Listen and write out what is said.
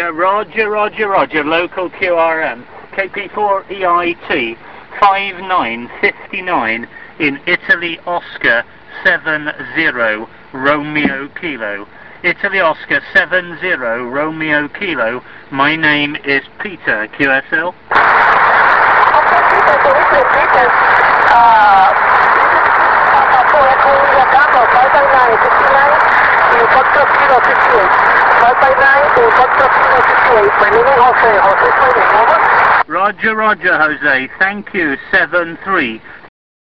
Yeah, roger, roger, roger. Local QRM. KP4EIT 5959 in Italy Oscar 70 Romeo Kilo. Italy Oscar 70 Romeo Kilo. My name is Peter, QSL. Roger, roger, Jose. Thank you. 7-3.